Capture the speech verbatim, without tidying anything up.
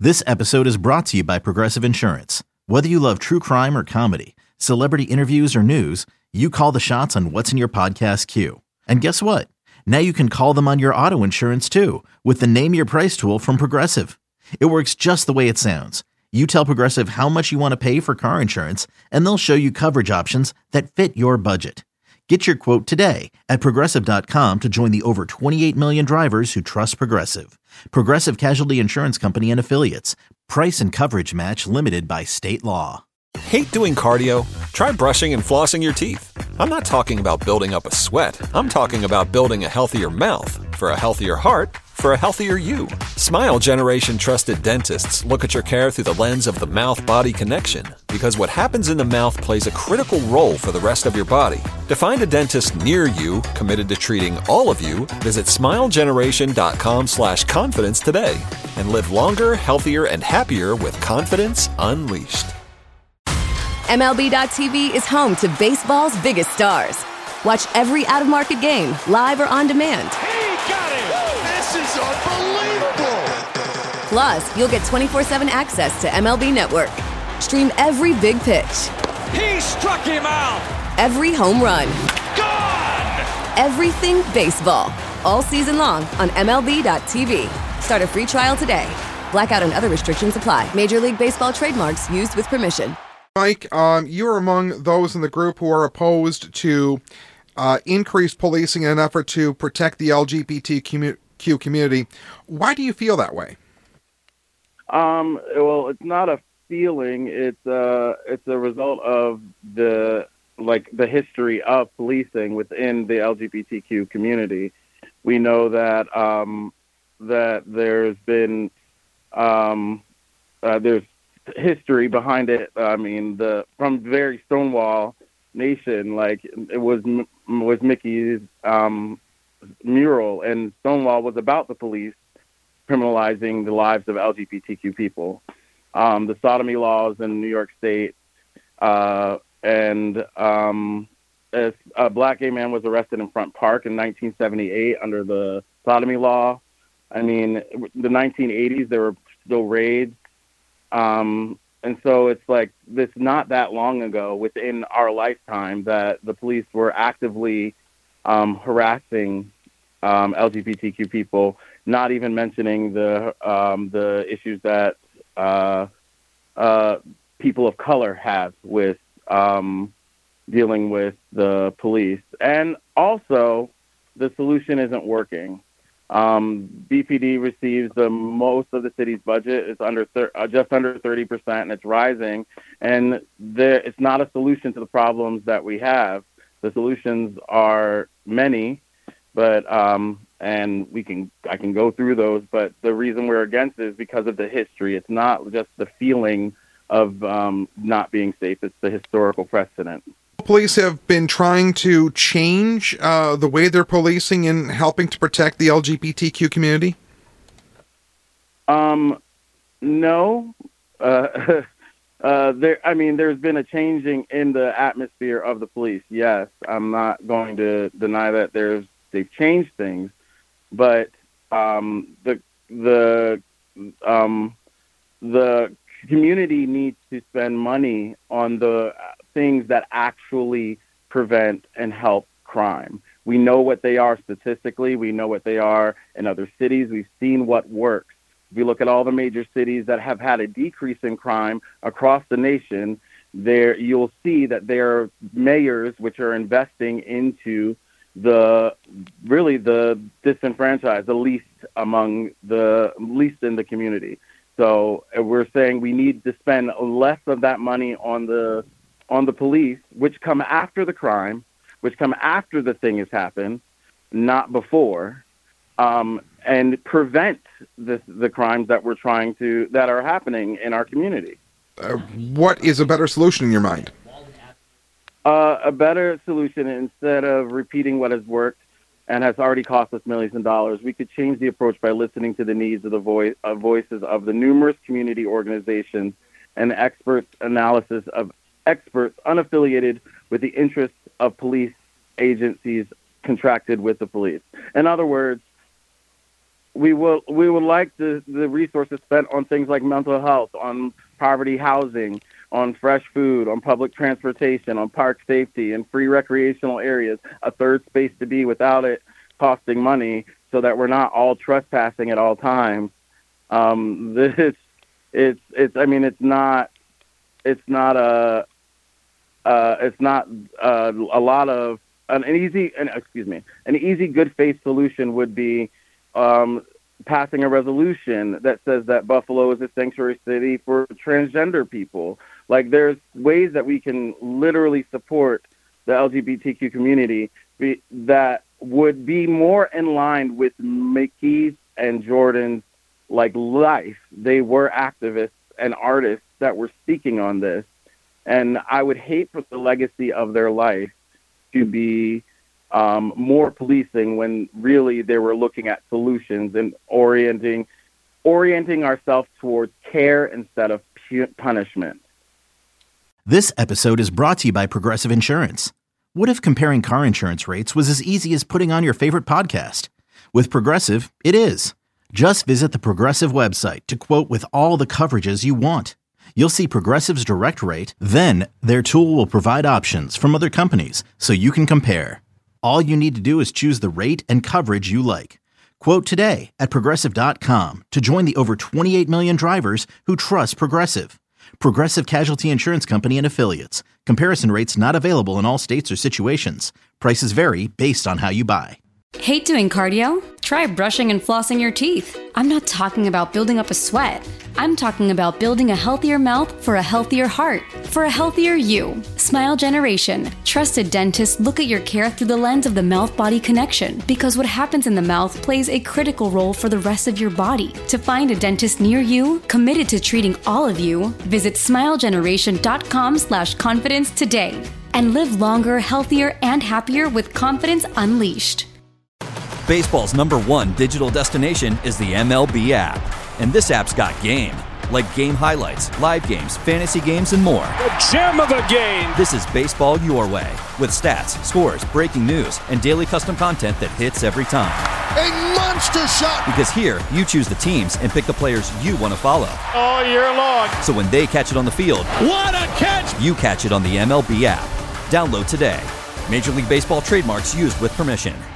This episode is brought to you by Progressive Insurance. Whether you love true crime or comedy, celebrity interviews or news, you call the shots on what's in your podcast queue. And guess what? Now you can call them on your auto insurance too with the Name Your Price tool from Progressive. It works just the way it sounds. You tell Progressive how much you want to pay for car insurance, and they'll show you coverage options that fit your budget. Get your quote today at Progressive dot com to join the over twenty-eight million drivers who trust Progressive. Progressive Casualty Insurance Company and Affiliates. Price and coverage match limited by state law. Hate doing cardio? Try brushing and flossing your teeth. I'm not talking about building up a sweat. I'm talking about building a healthier mouth. For a healthier heart, for a healthier you. Smile Generation trusted dentists look at your care through the lens of the mouth-body connection, because what happens in the mouth plays a critical role for the rest of your body. To find a dentist near you committed to treating all of you, visit smilegeneration.com slash confidence today and live longer, healthier, and happier with confidence unleashed. M L B dot T V is home to baseball's biggest stars. Watch every out-of-market game, live or on demand. He got it! This is unbelievable! Plus, you'll get twenty-four seven access to M L B Network. Stream every big pitch. He struck him out! Every home run. Gone! Everything baseball. All season long on M L B dot T V. Start a free trial today. Blackout and other restrictions apply. Major League Baseball trademarks used with permission. Mike, um, you are among those in the group who are opposed to uh, increased policing in an effort to protect the L G B T Q community. Why do you feel that way? Um, well, it's not a feeling. It's uh, it's a result of the like the history of policing within the L G B T Q community. We know that um, that there's been um, uh, there's history behind it. I mean, the from very Stonewall Nation, like it was was Mickey's um, mural, and Stonewall was about the police criminalizing the lives of L G B T Q people. Um, the sodomy laws in New York State, uh, and um, as a black gay man was arrested in Front Park in nineteen seventy-eight under the sodomy law. I mean, the nineteen eighties, there were still raids. Um, and so it's like this not that long ago within our lifetime that the police were actively um, harassing um, L G B T Q people, not even mentioning the um, the issues that uh, uh, people of color have with um, dealing with the police. And also, the solution isn't working. Um, B P D receives the most of the city's budget. It's under thir- uh, just under thirty percent, and it's rising. And there, it's not a solution to the problems that we have. The solutions are many, but um, and we can I can go through those. But the reason we're against it is because of the history. It's not just the feeling of um, not being safe. It's the historical precedent. Police have been trying to change uh, the way they're policing and helping to protect the L G B T Q community? Um, no. Uh, uh, there. I mean, there's been a changing in the atmosphere of the police. Yes, I'm not going to deny that there's they've changed things, but um, the the um, the community needs to spend money on the things that actually prevent and help crime. We know what they are statistically. We know what they are in other cities. We've seen what works. If you look at all the major cities that have had a decrease in crime across the nation, there you'll see that there are mayors which are investing into the really the disenfranchised, the least among the least in the community. So we're saying we need to spend less of that money on the on the police, which come after the crime, which come after the thing has happened, not before, um, and prevent the the crimes that we're trying to that are happening in our community. Uh, what is a better solution in your mind? Uh, a better solution, instead of repeating what has worked and has already cost us millions of dollars, we could change the approach by listening to the needs of the voice, uh, voices of the numerous community organizations and experts analysis of experts unaffiliated with the interests of police agencies contracted with the police. In other words, we will we would like the, the resources spent on things like mental health, on poverty housing, on fresh food, on public transportation, on park safety, and free recreational areas, a third space to be without it costing money, so that we're not all trespassing at all times. Um, this, it's, it's, I mean, it's not, it's not a, uh, it's not uh, a lot of, an, an easy, an, excuse me, an easy good faith solution would be um, passing a resolution that says that Buffalo is a sanctuary city for transgender people. Like, there's ways that we can literally support the L G B T Q community be, that would be more in line with Mickey's and Jordan's like life. They were activists and artists that were speaking on this, and I would hate for the legacy of their life to be um, more policing when really they were looking at solutions and orienting orienting ourselves towards care instead of pu- punishment. This episode is brought to you by Progressive Insurance. What if comparing car insurance rates was as easy as putting on your favorite podcast? With Progressive, it is. Just visit the Progressive website to quote with all the coverages you want. You'll see Progressive's direct rate, then their tool will provide options from other companies so you can compare. All you need to do is choose the rate and coverage you like. Quote today at Progressive dot com to join the over twenty-eight million drivers who trust Progressive. Progressive Casualty Insurance Company and Affiliates. Comparison rates not available in all states or situations. Prices vary based on how you buy. Hate doing cardio? Try brushing and flossing your teeth. I'm not talking about building up a sweat. I'm talking about building a healthier mouth for a healthier heart, for a healthier you. Smile Generation. Trusted dentists look at your care through the lens of the mouth-body connection, because what happens in the mouth plays a critical role for the rest of your body. To find a dentist near you, committed to treating all of you, visit smilegeneration.com slash confidence today and live longer, healthier, and happier with confidence unleashed. Baseball's number one digital destination is the M L B app. And this app's got game, like game highlights, live games, fantasy games, and more. The gem of the game. This is baseball your way, with stats, scores, breaking news, and daily custom content that hits every time. A monster shot. Because here, you choose the teams and pick the players you want to follow. All year long. So when they catch it on the field, what a catch! You catch it on the M L B app. Download today. Major League Baseball trademarks used with permission.